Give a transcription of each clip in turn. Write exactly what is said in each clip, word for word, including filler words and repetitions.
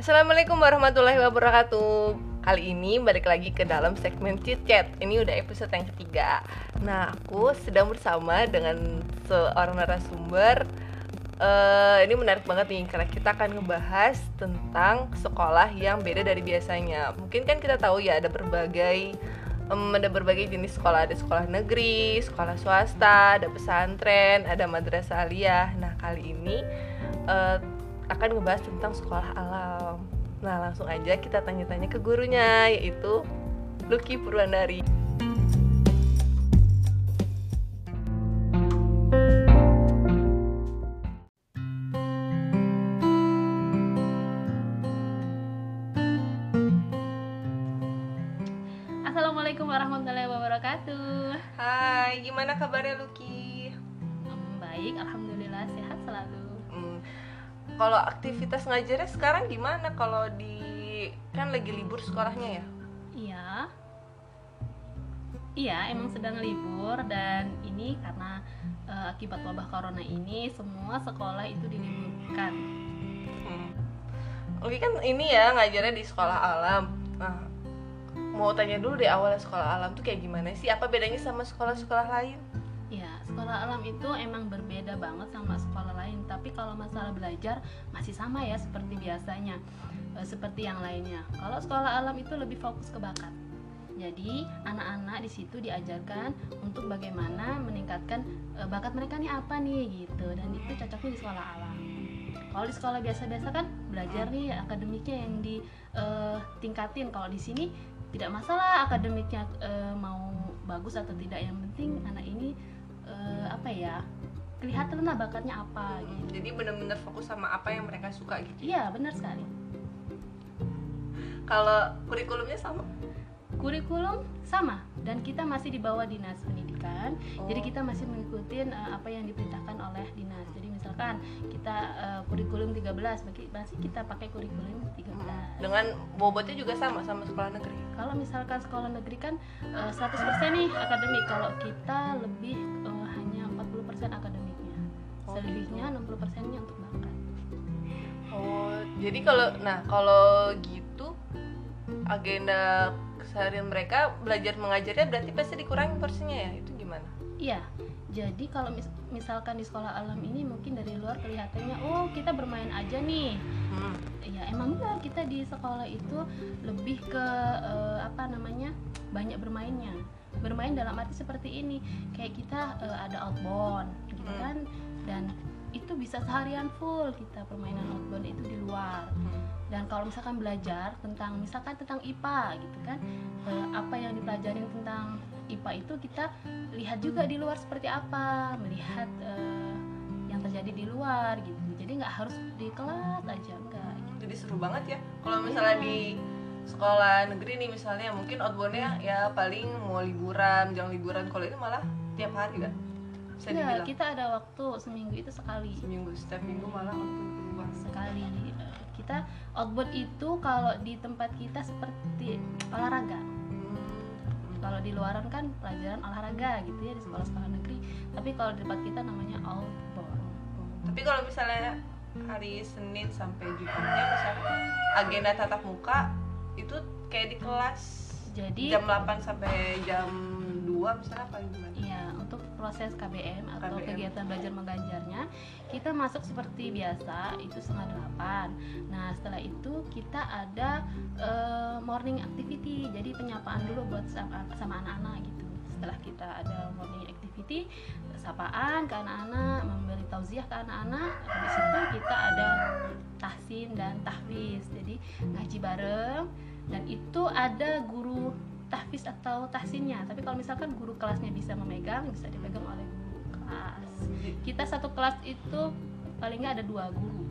Assalamualaikum warahmatullahi wabarakatuh. Kali ini balik lagi ke dalam segmen Chit Chat. Ini udah episode yang ketiga. Nah, aku sedang bersama dengan seorang narasumber. uh, Ini menarik banget nih, karena kita akan ngebahas tentang sekolah yang beda dari biasanya. Mungkin kan kita tahu ya, ada berbagai um, Ada berbagai jenis sekolah. Ada sekolah negeri, sekolah swasta, ada pesantren, ada madrasah aliyah. Nah, kali ini uh, akan ngebahas tentang sekolah alam. Nah, langsung aja kita tanya-tanya ke gurunya, yaitu Lucky Purwandari. Assalamualaikum warahmatullahi wabarakatuh. Hai, gimana kabarnya Lucky? Hmm, baik, alhamdulillah sehat selalu. Hmm, kalau aktivitas ngajarnya sekarang gimana? Kalau di kan lagi libur sekolahnya ya? Iya, iya emang sedang libur dan ini karena uh, akibat wabah corona ini semua sekolah itu diliburkan. Hmm. Lucky kan ini ya ngajarnya di sekolah alam. Nah, mau tanya dulu deh, awalnya sekolah alam tuh kayak gimana sih? Apa bedanya sama sekolah-sekolah lain? Ya, sekolah alam itu emang berbeda banget sama sekolah lain. Tapi kalau masalah belajar masih sama ya seperti biasanya, e, seperti yang lainnya. Kalau sekolah alam itu lebih fokus ke bakat. Jadi anak-anak di situ diajarkan untuk bagaimana meningkatkan e, bakat mereka nih apa nih gitu. Dan itu cocoknya di sekolah alam. Kalau di sekolah biasa-biasa kan belajar nih akademiknya yang ditingkatin. Kalau di sini tidak masalah akademiknya e, mau bagus atau tidak. Yang penting anak ini Uh, apa ya, kelihatan lah bakatnya apa gitu. Jadi benar-benar fokus sama apa yang mereka suka gitu. Iya, benar sekali. Kalau kurikulumnya sama? Kurikulum sama, dan kita masih di bawah dinas pendidikan. Oh. Jadi kita masih mengikuti uh, apa yang diperintahkan oleh dinas. Jadi misalkan kita uh, kurikulum tiga belas, masih kita pakai kurikulum tiga belas. Dengan bobotnya juga sama sama sekolah negeri. Kalau misalkan sekolah negeri kan uh, seratus persen nih akademik. Kalau kita lebih uh, hanya empat puluh persen akademiknya. Oh, Selebihnya gitu. enam puluh persen-nya untuk bakat. Oh, jadi kalau nah kalau gitu agenda keseharian mereka belajar mengajarnya berarti pasti dikurangi porsinya ya? Itu gimana? Iya. Jadi kalau mis- misalkan di sekolah alam ini mungkin dari luar kelihatannya oh kita bermain aja nih. Hmm. Ya emang benar, kita di sekolah itu lebih ke uh, apa namanya banyak bermainnya. Bermain dalam arti seperti ini, kayak kita uh, ada outbound gitu Hmm. kan, dan itu bisa seharian full kita permainan outbound itu di luar. Hmm. Dan kalau misalkan belajar tentang misalkan tentang I P A gitu kan, uh, apa yang dipelajarin tentang I P A itu kita lihat juga di luar seperti apa, melihat uh, yang terjadi di luar gitu. Jadi nggak harus di kelas aja, enggak. Jadi seru banget ya. Kalau misalnya di sekolah negeri nih misalnya mungkin outboundnya ya paling mau liburan, jangan liburan. Kalau ini malah tiap hari kan? Bisa Ya, dibilang kita ada waktu seminggu itu sekali. seminggu, setiap minggu malah waktu keluar. Sekali. Uh, kita outbound itu kalau di tempat kita seperti olahraga. Kalau di luaran kan pelajaran olahraga gitu ya di sekolah-sekolah negeri. Tapi kalau di tempat kita namanya outbound. Tapi kalau misalnya hari Senin sampai Jumatnya misalnya agenda tatap muka itu kayak di kelas Jadi jam delapan sampai jam dua misalnya apa gimana? iya, untuk proses K B M atau K B M. kegiatan belajar mengajarnya kita masuk seperti biasa itu setengah delapan. Nah setelah itu kita ada uh, morning activity, jadi penyapaan dulu buat sama, sama anak-anak gitu. Setelah kita ada morning activity, sapaan ke anak-anak, memberi tauziah ke anak-anak. Habis itu kita ada tahsin dan tahfiz, jadi ngaji bareng. Dan itu ada guru tahfiz atau tahsinnya. Tapi kalau misalkan guru kelasnya bisa memegang, bisa dipegang oleh guru kelas. Kita satu kelas itu paling nggak ada dua guru,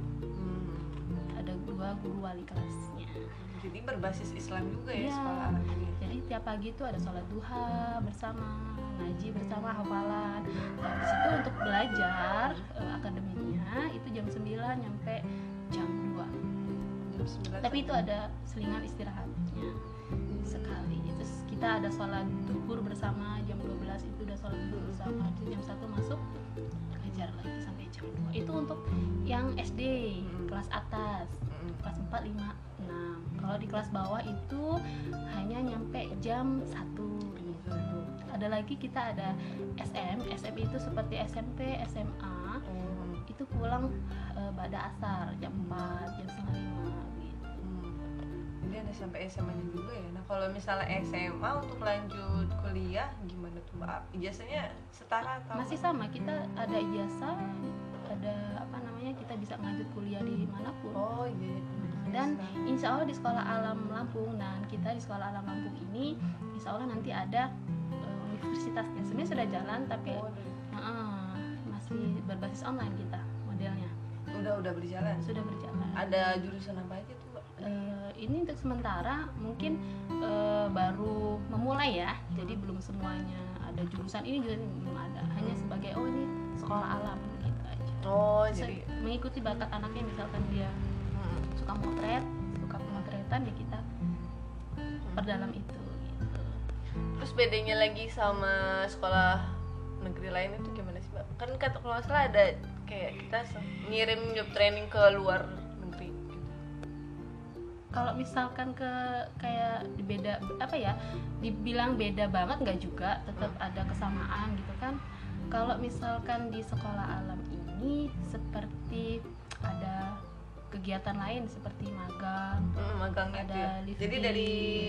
Hmm. ada dua guru wali kelasnya. Jadi berbasis Islam juga ya, Ya, sekolah anak ini. jadi tiap pagi itu ada sholat duha bersama, ngaji bersama, hafalan. Nah, di situ untuk belajar eh, akademiknya itu jam sembilan nyampe jam dua. Jam sembilan Tapi itu sampai- ada selingan istirahatnya sekali. Itu kita ada sholat duhur bersama jam dua belas, itu udah sholat duhur bersama. Jadi jam satu masuk ngajar lagi sampai jam dua. Itu untuk yang S D Hmm. kelas atas. Hmm. kelas empat, lima, enam. Kalau di kelas bawah itu hanya nyampe jam satu gitu. Ada lagi kita ada S M. S M itu seperti S M P, S M A. Hmm. Itu pulang uh, pada asar jam empat, jam setengah lima gitu. Hmm. Jadi ada sampai S M A-nya juga ya. Nah, kalau misalnya S M A untuk lanjut kuliah gimana tuh, Mbak? Ijazahnya setara atau Masih sama, kita ada ijazah, ada apa namanya, kita bisa lanjut kuliah di manapun. Oh iya. Dan insya Allah di sekolah alam Lampung, dan kita di sekolah alam Lampung ini insya Allah nanti ada uh, universitasnya. Sebenarnya sudah jalan tapi Oh, uh, masih berbasis online kita modelnya. udah udah berjalan. Sudah berjalan. Ada jurusan apa aja tuh, Mbak? Uh, ini untuk sementara mungkin uh, baru memulai ya, jadi belum semuanya ada jurusan ini, jurusan ini belum ada. Hanya sebagai oh ini sekolah alam gitu aja. Oh, Se- jadi mengikuti bakat anaknya, misalkan dia hmm. suka motret, suka pemotretan, ya kita perdalam itu gitu. Terus bedanya lagi sama sekolah negeri lain itu gimana sih, Mbak? Kan kata kalau nggak salah ada kayak kita se- ngirim job training ke luar negeri gitu. Kalau misalkan ke kayak beda apa ya, dibilang beda banget nggak juga, tetap ada kesamaan gitu kan. Kalau misalkan di sekolah alam ini seperti ada kegiatan lain seperti magang, Hmm, magangnya ada tuh ya. lifting. Jadi dari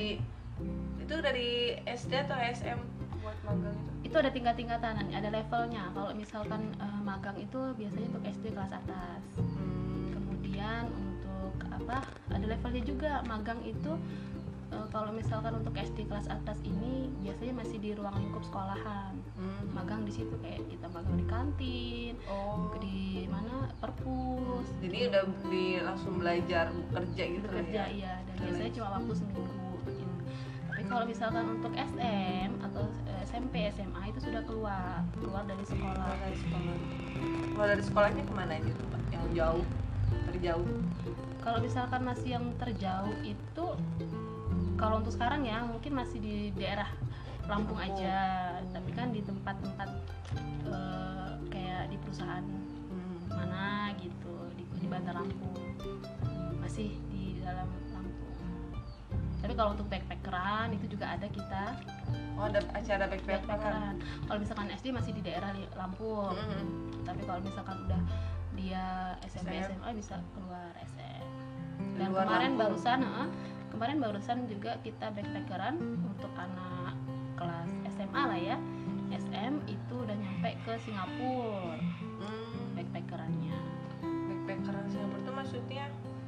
itu dari S D atau S M buat magang itu? Itu ada tingkat-tingkatan, ada levelnya. Kalau misalkan eh, magang itu biasanya untuk S D kelas atas. Hmm. Kemudian untuk apa? Ada levelnya juga. Magang itu eh, kalau misalkan untuk S D kelas atas ini biasanya masih di ruang lingkup sekolahan. Hmm. Magang di situ kayak kita magang di kantin, Oh. di mana perpus. Jadi udah di langsung belajar kerja gitu Bekerja ya. iya, dan Betul. biasanya cuma waktu seminggu gitu. Tapi kalau misalkan untuk S M atau S M P, S M A itu sudah keluar, keluar dari sekolah. Kalau dari sekolah. Kalau dari sekolahnya kemana aja tuh, Mbak? Yang jauh, terjauh. Kalau misalkan masih yang terjauh itu, kalau untuk sekarang ya mungkin masih di daerah Lampung aja, tapi kan di tempat-tempat eh, kayak di perusahaan Hmm. mana gitu, di, di Bandar Lampung, masih di dalam Lampung. Tapi kalau untuk backpackeran itu juga ada kita Oh, ada acara backpackeran. backpackeran. Kalau misalkan S D masih di daerah li- Lampung, Hmm. tapi kalau misalkan udah dia S M P, S M. S M A bisa keluar S M. Di Dan luar kemarin Lampung. barusan, eh, kemarin barusan juga kita backpackeran untuk anak kelas S M A lah ya. S M itu udah nyampe ke Singapura Hmm. backpackerannya. Backpackeran Singapura itu maksudnya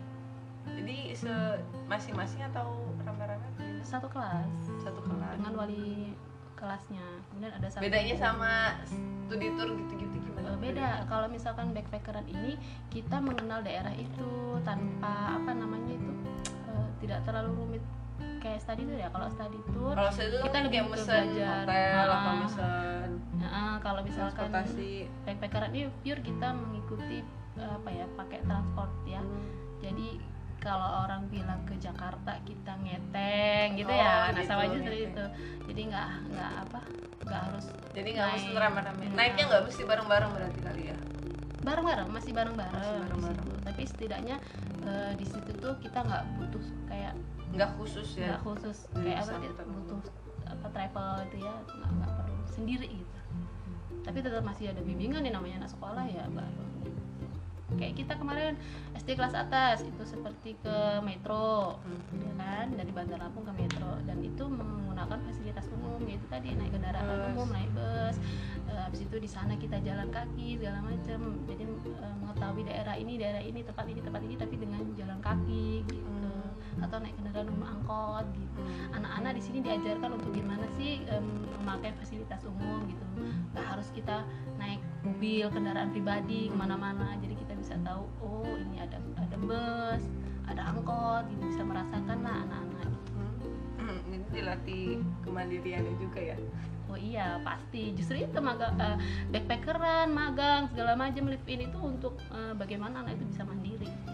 jadi se- masing-masing atau rame-rame? Satu kelas Satu kelas. dengan wali kelasnya. Kemudian ada satu Bedanya sama studi tour gitu-gitu gimana? Eh, beda. Kalau misalkan backpackeran ini kita mengenal daerah itu tanpa apa namanya itu eh, tidak terlalu rumit kayak study tour ya. Kalau study tour Kalau saya dulu kita kan lebih kayak ke mesen belajar. hotel apa Ah. mesen Nah, kalau misalkan transportasi. backpackeran ini pure kita mengikuti eh, apa ya, pakai transport ya. Jadi kalau orang bilang ke Jakarta kita ngeteng gitu Oh, ya, nah gitu, sama aja seperti ngeteng. itu. Jadi nggak nggak apa, nggak harus Jadi nggak naik. mesti rame-rame. Hmm. Naiknya nggak mesti bareng-bareng berarti kali ya. bareng-bareng, masih bareng-bareng, Masih bareng-bareng. di situ. Tapi setidaknya eh, di situ tuh kita nggak butuh kayak Nggak khusus ya. nggak khusus Jadi kayak apa bisa ya, tetap. butuh apa travel itu ya, nggak nggak perlu sendiri gitu. Tapi tetap masih ada bimbingan nih, namanya anak sekolah ya bareng. Kayak kita kemarin S D kelas atas itu seperti ke metro, Hmm. ya kan, dari Bandar Lampung ke metro, dan itu menggunakan fasilitas umum, yaitu tadi naik kendaraan Bus. umum, naik bus. Eh, habis itu di sana kita jalan kaki segala macam, jadi eh, mengetahui daerah ini, daerah ini, tempat ini, tempat ini, tapi dengan jalan kaki gitu, Hmm. atau naik kendaraan umum, angkot gitu. Hmm. Anak-anak di sini diajarkan untuk gimana sih em, memakai fasilitas umum gitu, nggak harus kita naik mobil kendaraan pribadi kemana-mana. Jadi kita bisa tahu, oh ini ada ada bus, ada angkot gitu, bisa merasakan lah anak-anak gitu. Hmm. Jadi dilatih kemandiriannya juga ya. Oh iya pasti, justru itu magang, eh, backpackeran, magang segala macam, live in itu untuk eh, bagaimana anak itu bisa mandiri gitu.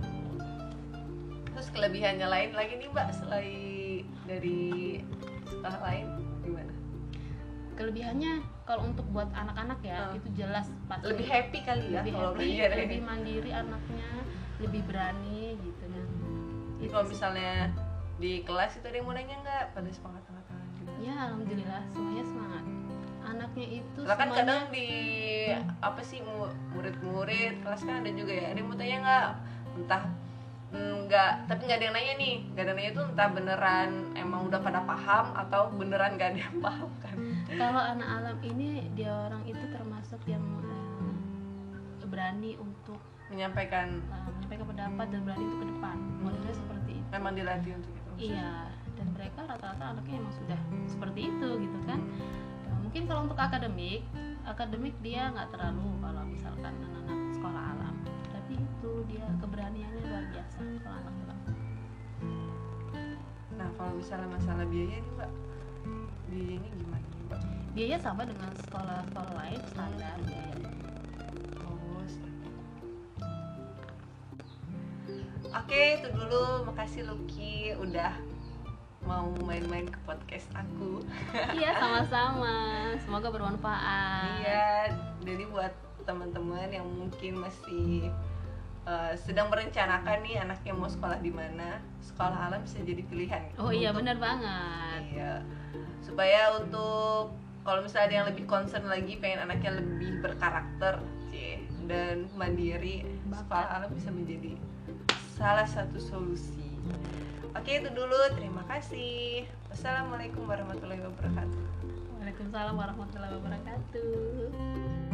Terus kelebihannya lain lagi nih, Mbak, selain dari sekolah lain gimana? Kelebihannya kalau untuk buat anak-anak ya Hmm. itu jelas pasti Lebih happy kali ya lebih kalau happy, belajar ya. lebih mandiri anaknya, lebih berani gitu kan. Jadi Itu kalau sih. misalnya di kelas itu ada yang mau nanya nggak? Pada semangat semangat juga. Ya alhamdulillah semuanya semangat. Anaknya itu Lah kan semuanya kadang di apa sih mu- murid-murid kelas kan ada juga ya. Ada yang mau tanya nggak? Entah nggak, tapi nggak ada yang nanya nih. Nggak ada yang nanya tuh entah beneran emang udah pada paham atau beneran nggak ada yang paham kan? kalau anak alam ini dia orang itu termasuk yang eh, berani untuk Menyampaikan eh, menyampaikan pendapat dan berani untuk ke depan. Modelnya seperti itu. memang dilatih untuk itu. Iya, dan mereka rata-rata anaknya emang sudah seperti itu gitu kan. Ya, mungkin kalau untuk akademik, akademik dia nggak terlalu kalau misalkan anak-anak sekolah alam. Tapi itu dia keberaniannya luar biasa kalau anak alam. Nah kalau misalnya masalah biaya nih mbak, biayanya gimana nih mbak? Biaya sama dengan sekolah-sekolah lain standar biaya. Oh, Oke, itu dulu. Makasih Lucky udah mau main-main ke podcast aku. Iya, sama-sama. Semoga bermanfaat. Iya, jadi buat teman-teman yang mungkin masih uh, sedang merencanakan nih anaknya mau sekolah di mana, sekolah alam bisa jadi pilihan. Oh iya, Untuk- benar banget. Iya. Supaya untuk kalau misalnya ada yang lebih concern lagi pengen anaknya lebih berkarakter, cie, dan mandiri, sekolah alam bisa menjadi salah satu solusi. Oke, itu dulu. Terima kasih. Wassalamualaikum warahmatullahi wabarakatuh. Waalaikumsalam warahmatullahi wabarakatuh.